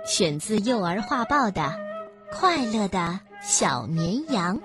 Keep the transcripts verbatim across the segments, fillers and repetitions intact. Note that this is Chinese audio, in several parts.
选自幼儿画报的《快乐的小绵羊》。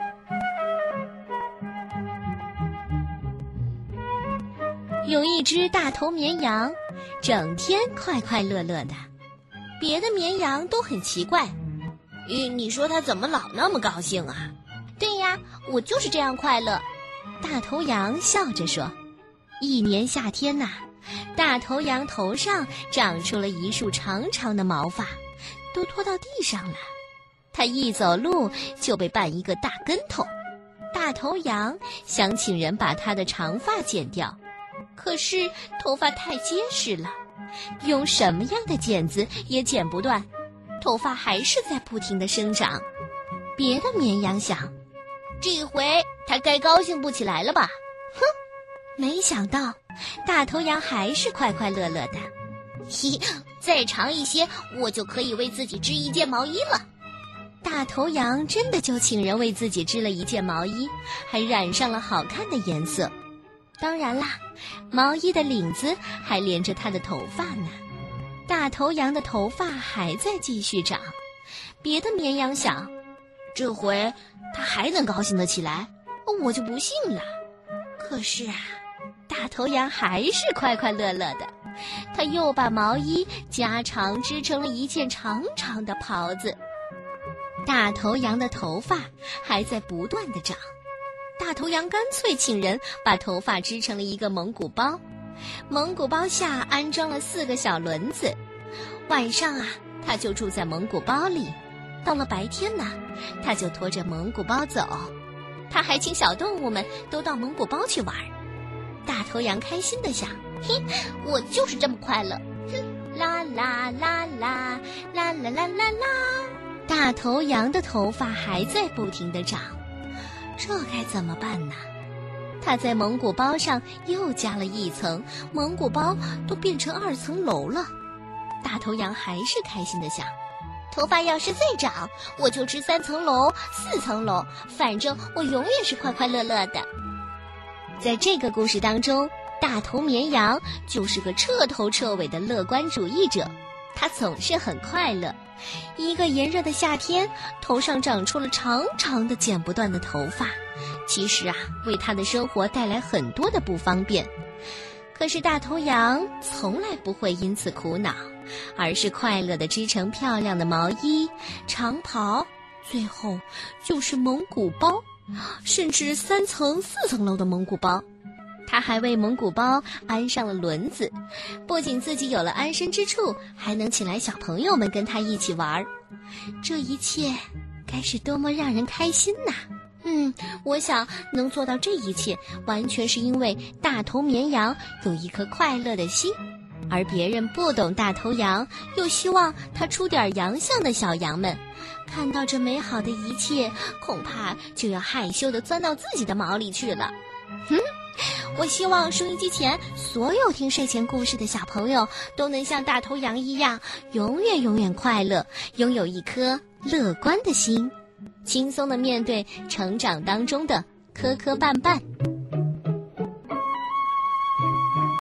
有一只大头绵羊，整天快快乐乐的，别的绵羊都很奇怪。 咦，你说它怎么老那么高兴啊？ 对呀，我就是这样快乐。 大头羊笑着说。一年夏天呐、啊，大头羊头上长出了一束长长的毛发，都拖到地上了。他一走路就被绊一个大跟头。大头羊想请人把他的长发剪掉，可是头发太结实了，用什么样的剪子也剪不断，头发还是在不停地生长。别的绵羊想， 这回他该高兴不起来了吧？ 哼！没想到大头羊还是快快乐乐的。 嘿，再长一些，我就可以为自己织一件毛衣了。 大头羊真的就请人为自己织了一件毛衣，还染上了好看的颜色。当然啦，毛衣的领子还连着它的头发呢。大头羊的头发还在继续长。别的绵羊想， 这回他还能高兴得起来，我就不信了。 可是啊，大头羊还是快快乐乐的。他又把毛衣加长织成了一件长长的袍子。大头羊的头发还在不断地长。大头羊干脆请人把头发织成了一个蒙古包，蒙古包下安装了四个小轮子。晚上啊，他就住在蒙古包里，到了白天呢，他就拖着蒙古包走。他还请小动物们都到蒙古包去玩。大头羊开心地想， 嘿，我就是这么快乐。哼，啦啦啦啦啦啦啦啦啦。 大头羊的头发还在不停地长，这该怎么办呢？他在蒙古包上又加了一层，蒙古包都变成二层楼了。大头羊还是开心地想， 头发要是再长，我就织三层楼、四层楼，反正我永远是快快乐乐的。 在这个故事当中，大头绵羊就是个彻头彻尾的乐观主义者，他总是很快乐。一个炎热的夏天，头上长出了长长的剪不断的头发，其实啊，为他的生活带来很多的不方便。可是大头羊从来不会因此苦恼，而是快乐地织成漂亮的毛衣、长袍，最后就是蒙古包，甚至三层、四层楼的蒙古包。他还为蒙古包安上了轮子，不仅自己有了安身之处，还能请来小朋友们跟他一起玩。这一切该是多么让人开心呐！嗯，我想能做到这一切，完全是因为大头绵羊有一颗快乐的心，而别人不懂大头羊，又希望他出点洋相的小羊们，看到这美好的一切，恐怕就要害羞地钻到自己的毛里去了。哼！我希望收音机前所有听睡前故事的小朋友都能像大头羊一样，永远永远快乐，拥有一颗乐观的心，轻松地面对成长当中的磕磕绊绊。